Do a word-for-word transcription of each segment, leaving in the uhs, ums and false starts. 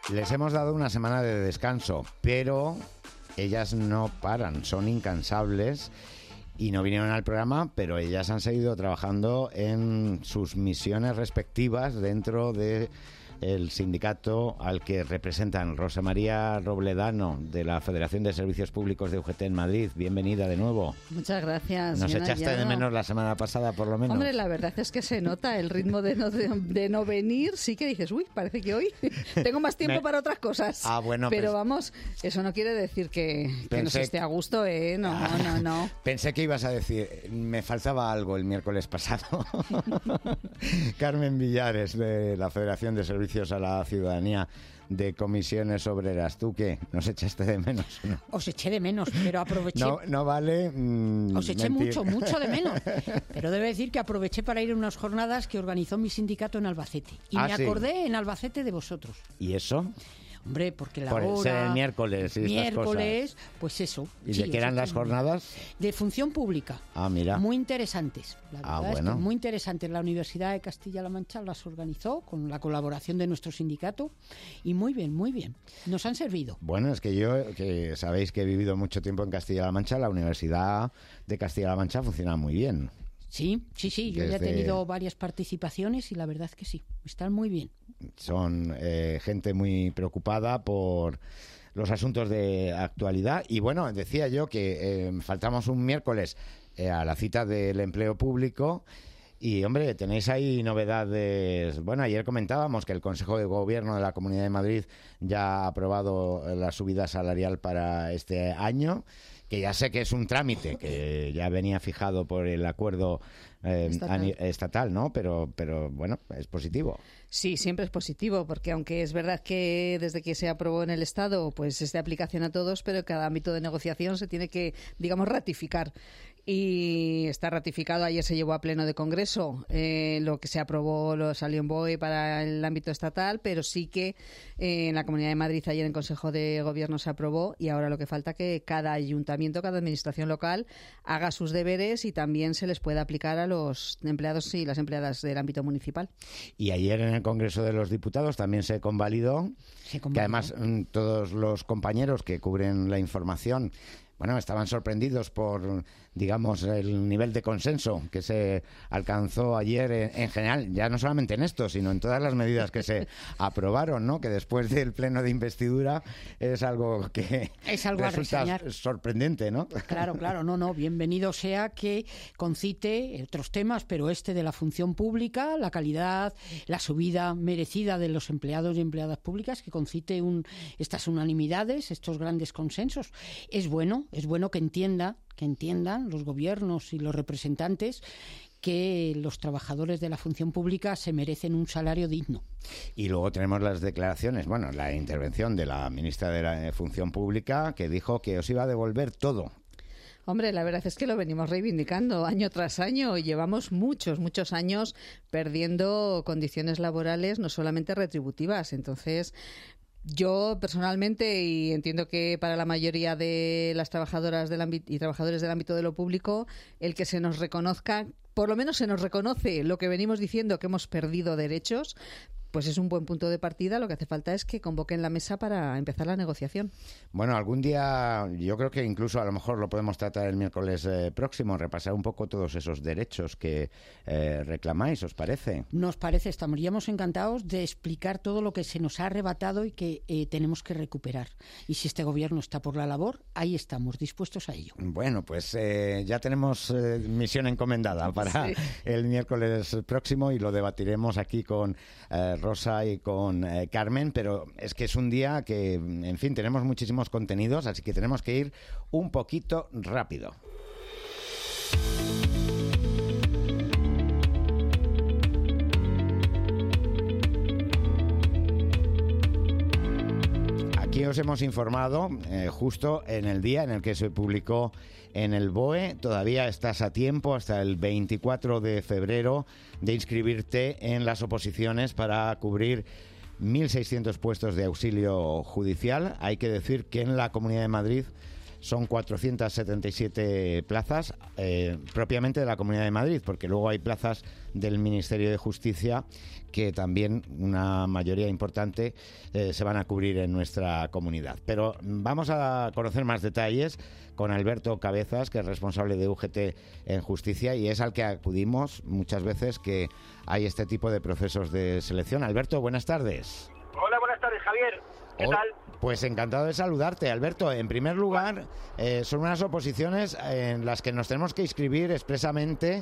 Les hemos dado una semana de descanso, pero ellas no paran, son incansables y no vinieron al programa, pero ellas han seguido trabajando en sus misiones respectivas dentro de el sindicato al que representan. Rosa María Robledano, de la Federación de Servicios Públicos de U G T en Madrid. Bienvenida de nuevo. Muchas gracias. Nos bien echaste hallado. de menos la semana pasada, por lo menos. Hombre, la verdad es que se nota el ritmo de no, de, de no venir. Sí que dices, uy, parece que hoy tengo más tiempo Me... para otras cosas. Ah, bueno. Pero pues... vamos, eso no quiere decir que, Pensé... que no se esté a gusto, ¿eh? No, no, no. Pensé que ibas a decir, me faltaba algo el miércoles pasado. Carmen Villares, de la Federación de Servicios a la Ciudadanía de Comisiones Obreras. ¿Tú qué? ¿Nos echaste de menos? ¿No? Os eché de menos, pero aproveché. No, no vale. Mmm, Os eché mentir. mucho, mucho de menos. Pero debo decir que aproveché para ir a unas jornadas que organizó mi sindicato en Albacete. Y ah, me ¿sí? acordé en Albacete de vosotros. ¿Y eso? Hombre, porque la Por hora... ser el miércoles y miércoles, estas cosas. pues eso. ¿Y sí, de qué eran las jornadas? De función pública. Ah, mira. Muy interesantes. La verdad ah, es bueno. que muy interesantes. La Universidad de Castilla-La Mancha las organizó con la colaboración de nuestro sindicato y muy bien, muy bien. Nos han servido. Bueno, es que yo, que sabéis que he vivido mucho tiempo en Castilla-La Mancha, la Universidad de Castilla-La Mancha funciona muy bien. Sí, sí, sí, yo Desde... ya he tenido varias participaciones y la verdad es que sí, están muy bien. Son eh, gente muy preocupada por los asuntos de actualidad y bueno, decía yo que eh, faltamos un miércoles eh, a la cita del empleo público y hombre, tenéis ahí novedades. Bueno, ayer comentábamos que el Consejo de Gobierno de la Comunidad de Madrid ya ha aprobado la subida salarial para este año, que ya sé que es un trámite que ya venía fijado por el acuerdo eh, estatal. estatal, ¿no? Pero, pero bueno, es positivo. Sí, siempre es positivo, porque aunque es verdad que desde que se aprobó en el Estado, pues es de aplicación a todos, pero cada ámbito de negociación se tiene que, digamos, ratificar. Y está ratificado, ayer se llevó a pleno de Congreso, eh, lo que se aprobó lo salió en B O E para el ámbito estatal, pero sí que eh, en la Comunidad de Madrid ayer en Consejo de Gobierno se aprobó y ahora lo que falta es que cada ayuntamiento, cada administración local haga sus deberes y también se les pueda aplicar a los empleados y las empleadas del ámbito municipal. Y ayer en el Congreso de los Diputados también se convalidó, se convalidó. que además todos los compañeros que cubren la información bueno, estaban sorprendidos por, digamos, el nivel de consenso que se alcanzó ayer en, en general, ya no solamente en esto, sino en todas las medidas que se aprobaron, ¿no? Que después del pleno de investidura es algo que es algo resulta a reseñar. Sorprendente, ¿no? Claro, claro, no, no, bienvenido sea que concite otros temas, pero este de la función pública, la calidad, la subida merecida de los empleados y empleadas públicas, que concite un, estas unanimidades, estos grandes consensos, es bueno. Es bueno que entienda, que entiendan los gobiernos y los representantes que los trabajadores de la función pública se merecen un salario digno. Y luego tenemos las declaraciones, bueno, la intervención de la ministra de la Función Pública que dijo que os iba a devolver todo. Hombre, la verdad es que lo venimos reivindicando año tras año y llevamos muchos, muchos años perdiendo condiciones laborales, no solamente retributivas. Entonces, yo personalmente, y entiendo que para la mayoría de las trabajadoras del ámbito y trabajadores del ámbito de lo público, el que se nos reconozca, por lo menos se nos reconoce lo que venimos diciendo, que hemos perdido derechos, pues es un buen punto de partida. Lo que hace falta es que convoquen la mesa para empezar la negociación. Bueno, algún día, yo creo que incluso a lo mejor lo podemos tratar el miércoles eh, próximo, repasar un poco todos esos derechos que eh, reclamáis, ¿os parece? Nos parece, estaríamos encantados de explicar todo lo que se nos ha arrebatado y que eh, tenemos que recuperar. Y si este gobierno está por la labor, ahí estamos, dispuestos a ello. Bueno, pues eh, ya tenemos eh, misión encomendada para sí. el miércoles próximo y lo debatiremos aquí con eh, Rosa y con eh, Carmen, pero es que es un día que, en fin, tenemos muchísimos contenidos, así que tenemos que ir un poquito rápido. Aquí os hemos informado eh, justo en el día en el que se publicó en el B O E. Todavía estás a tiempo hasta el veinticuatro de febrero de inscribirte en las oposiciones para cubrir mil seiscientos puestos de auxilio judicial. Hay que decir que en la Comunidad de Madrid son cuatrocientas setenta y siete plazas eh, propiamente de la Comunidad de Madrid, porque luego hay plazas del Ministerio de Justicia que también una mayoría importante eh, se van a cubrir en nuestra comunidad. Pero vamos a conocer más detalles con Alberto Cabezas, que es responsable de U G T en Justicia y es al que acudimos muchas veces que hay este tipo de procesos de selección. Alberto, buenas tardes. Hola, buenas tardes, Javier. ¿Qué oh, tal? Pues encantado de saludarte, Alberto. En primer lugar, eh, son unas oposiciones en las que nos tenemos que inscribir expresamente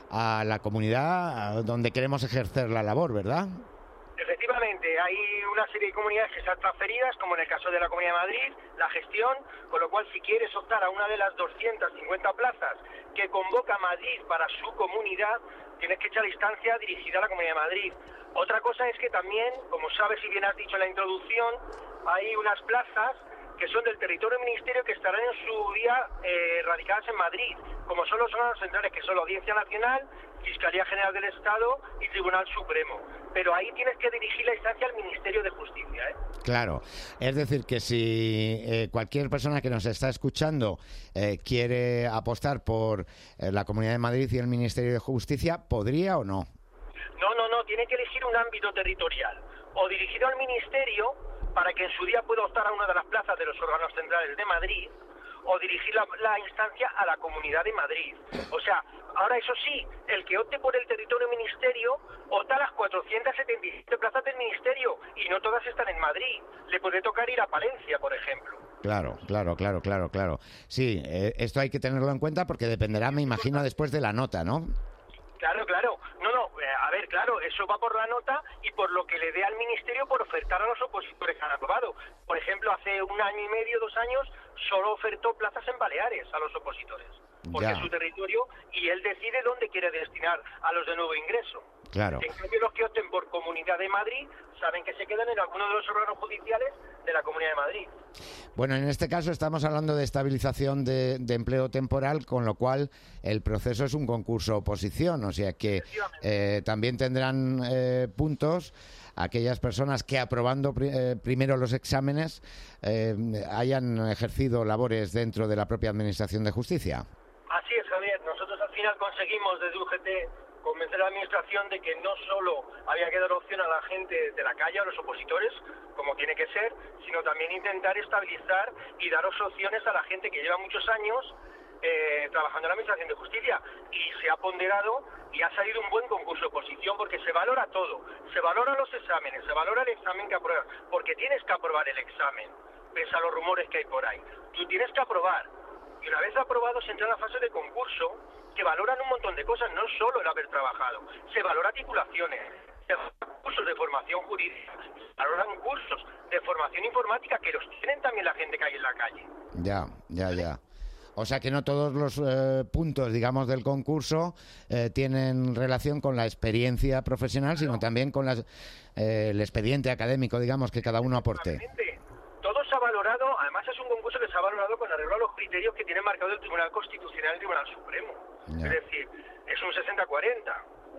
a la comunidad donde queremos ejercer la labor, ¿verdad? Efectivamente, hay una serie de comunidades que están transferidas, como en el caso de la Comunidad de Madrid, la gestión, con lo cual si quieres optar a una de las doscientas cincuenta plazas que convoca Madrid para su comunidad, tienes que echar la instancia dirigida a la Comunidad de Madrid. Otra cosa es que también, como sabes y bien has dicho en la introducción, hay unas plazas que son del territorio del Ministerio que estarán en su día eh, radicadas en Madrid, como son los órganos centrales, que son la Audiencia Nacional, Fiscalía General del Estado y Tribunal Supremo. Pero ahí tienes que dirigir la instancia al Ministerio de Justicia, ¿eh? Claro, es decir que si eh, cualquier persona que nos está escuchando eh, quiere apostar por eh, la Comunidad de Madrid y el Ministerio de Justicia, ¿podría o no? No, no, no, tiene que elegir un ámbito territorial, o dirigido al Ministerio, para que en su día pueda optar a una de las plazas de los órganos centrales de Madrid, o dirigir la, la instancia a la Comunidad de Madrid. O sea, ahora eso sí, el que opte por el territorio ministerio opta a las cuatrocientas setenta y siete plazas del ministerio, y no todas están en Madrid. Le puede tocar ir a Palencia, por ejemplo. Claro, claro, claro, claro, claro. Sí, eh, esto hay que tenerlo en cuenta porque dependerá, me imagino, después de la nota, ¿no? Claro, claro. No, no, eh, a ver, claro, eso va por la nota y por lo que le dé al Ministerio por ofertar a los opositores que han aprobado. Por ejemplo, hace un año y medio, dos años, solo ofertó plazas en Baleares a los opositores, porque Ya. es su territorio y él decide dónde quiere destinar a los de nuevo ingreso. Claro. En cambio, los que opten por Comunidad de Madrid saben que se quedan en alguno de los órganos judiciales de la Comunidad de Madrid. Bueno, en este caso estamos hablando de estabilización de, de empleo temporal, con lo cual el proceso es un concurso oposición, o sea que eh, también tendrán eh, puntos aquellas personas que aprobando pri- eh, primero los exámenes eh, hayan ejercido labores dentro de la propia Administración de Justicia. Así es, Javier. Nosotros al final conseguimos desde U G T convencer a la Administración de que no solo había que dar opción a la gente de la calle, a los opositores, como tiene que ser, sino también intentar estabilizar y daros opciones a la gente que lleva muchos años eh, trabajando en la Administración de Justicia. Y se ha ponderado y ha salido un buen concurso de oposición porque se valora todo. Se valoran los exámenes, se valora el examen que apruebas, porque tienes que aprobar el examen, pese a los rumores que hay por ahí. Tú tienes que aprobar. Y una vez aprobado se entra en la fase de concurso, que valoran un montón de cosas, no solo el haber trabajado. Se valora titulaciones, se valoran cursos de formación jurídica, se valoran cursos de formación informática, que los tienen también la gente que hay en la calle. Ya, ya, ya. O sea que no todos los eh, puntos, digamos, del concurso eh, tienen relación con la experiencia profesional, sino también con las, eh, el expediente académico, digamos, que cada uno aporte. Todo se ha valorado, además es un concurso que se ha valorado con arreglo a los criterios que tiene marcado el Tribunal Constitucional y el Tribunal Supremo. Ya. Es decir, es un sesenta cuarenta.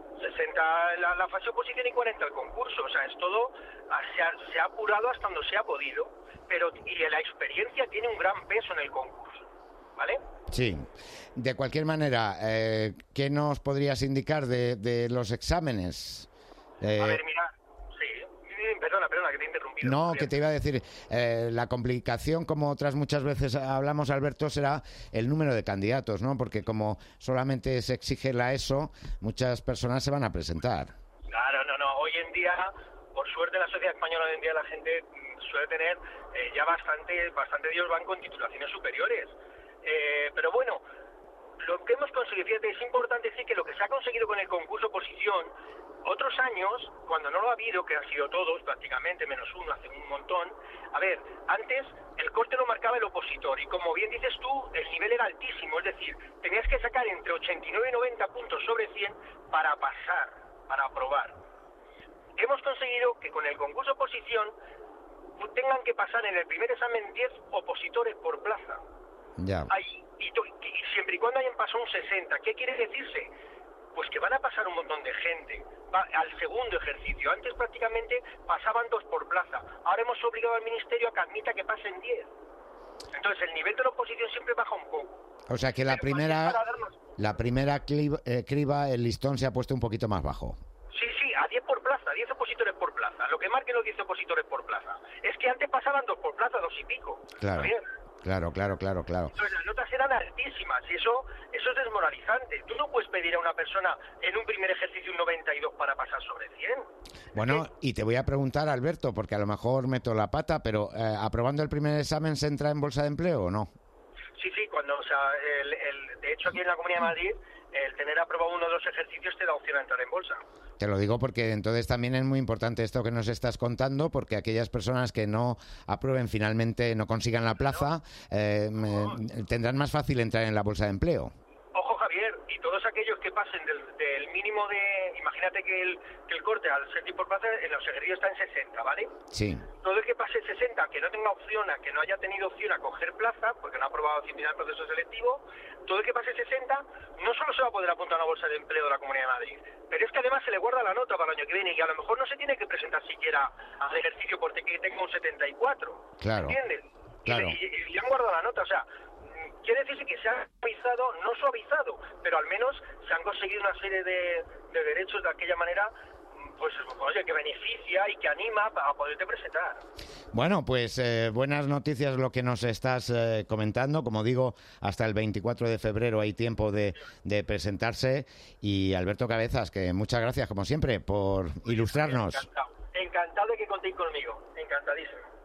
sesenta la, la fase oposición y cuarenta el concurso. O sea, es todo, se ha, se ha apurado hasta donde se ha podido, pero y la experiencia tiene un gran peso en el concurso, ¿vale? Sí. De cualquier manera, eh, ¿qué nos podrías indicar de, de los exámenes? Eh, A ver, mira, sí, perdona, perdona, que te he interrumpido. No, Bien. que te iba a decir, eh, la complicación, como otras muchas veces hablamos, Alberto, será el número de candidatos, ¿no? Porque como solamente se exige la ESO, muchas personas se van a presentar. Claro, no, no. Hoy en día, por suerte, la sociedad española hoy en día la gente mm, suele tener eh, ya bastante, bastante de ellos van con titulaciones superiores. Eh, pero bueno, lo que hemos conseguido, fíjate, es importante decir que lo que se ha conseguido con el concurso oposición, otros años, cuando no lo ha habido, que han sido todos prácticamente, menos uno, hace un montón, a ver, antes el corte lo marcaba el opositor y como bien dices tú, el nivel era altísimo, es decir, tenías que sacar entre ochenta y nueve y noventa puntos sobre cien para pasar, para aprobar. Hemos conseguido que con el concurso oposición tengan que pasar en el primer examen diez opositores por plaza. Ya. Hay, y, to, y siempre y cuando hayan pasado un sesenta, ¿qué quiere decirse? Pues que van a pasar un montón de gente va, al segundo ejercicio. Antes prácticamente pasaban dos por plaza. Ahora hemos obligado al Ministerio a que admita que pasen diez. Entonces el nivel de la oposición siempre baja un poco. O sea que la Pero primera, para darnos- la primera cliva, eh, criba, el listón se ha puesto un poquito más bajo. Sí, sí, a diez por plaza, diez opositores por plaza. Lo que marquen los diez opositores por plaza. Es que antes pasaban dos por plaza, dos y pico. Claro, Bien. claro, claro, claro, claro. Entonces las notas eran altísimas y eso eso es desmoralizante. Tú no puedes pedir a una persona en un primer ejercicio un noventa y dos para pasar sobre cien. Bueno, y te voy a preguntar, Alberto, porque a lo mejor meto la pata, pero eh, ¿aprobando el primer examen se entra en bolsa de empleo o no? Sí, sí, cuando, o sea, el, el, de hecho aquí en la Comunidad de Madrid, el tener aprobado uno de los ejercicios te da opción a entrar en bolsa. Te lo digo porque entonces también es muy importante esto que nos estás contando, porque aquellas personas que no aprueben finalmente, no consigan la plaza, eh, me- tendrán más fácil entrar en la bolsa de empleo. Ojo, Javier, y todos aquellos que pasen del, del mínimo de... Imagínate que el, que el corte al ser por plaza en los ejercicios está en sesenta, ¿vale? Sí, Todo el que pase sesenta, que no tenga opción, a que no haya tenido opción a coger plaza, porque no ha aprobado terminar el proceso selectivo, todo el que pase sesenta no solo se va a poder apuntar a una bolsa de empleo de la Comunidad de Madrid, pero es que además se le guarda la nota para el año que viene y a lo mejor no se tiene que presentar siquiera al ejercicio porque tenga un setenta y cuatro. Claro, ¿Entiendes? Y claro. le- Y, y le han guardado la nota, o sea, mm, quiere decirse que se ha suavizado, no suavizado, pero al menos se han conseguido una serie de, de derechos de aquella manera, mm, pues oye, que beneficia y que anima a poderte presentar. bueno, pues eh, buenas noticias lo que nos estás eh, comentando. Como digo, hasta el veinticuatro de febrero hay tiempo de, de presentarse. Y Alberto Cabezas, que muchas gracias, como siempre, por ilustrarnos. Encantado. Encantado de que contéis conmigo. Encantadísimo.